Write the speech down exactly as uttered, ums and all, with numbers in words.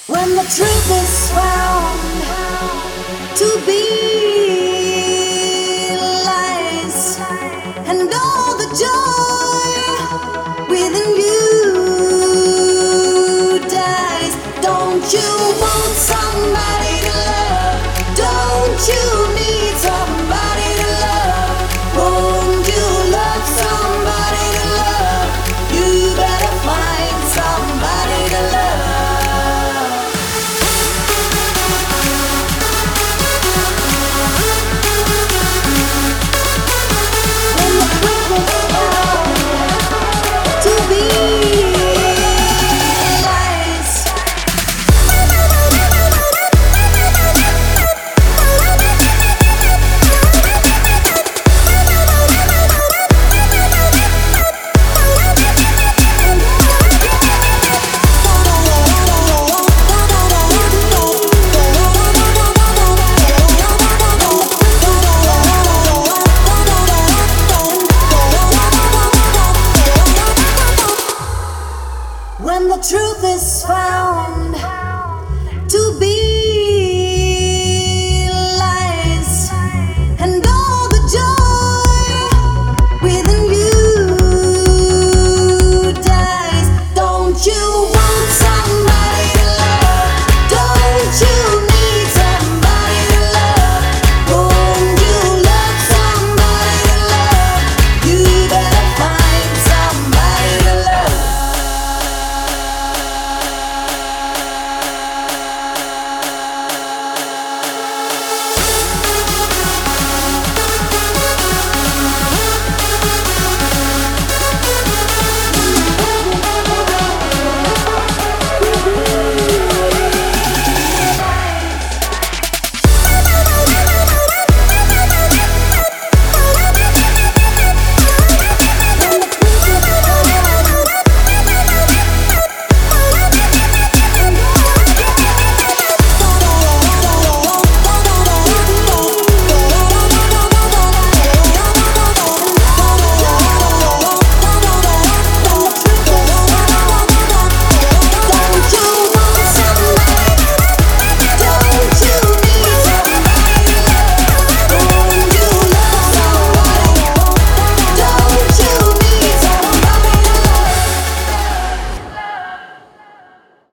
When the truth is found to be lies, and all the joy within you dies. Don't you want somebody to love? Don't you need somebody to love? Won't you love somebody to love? You better find somebody to love. To be lies. When the truth is found to be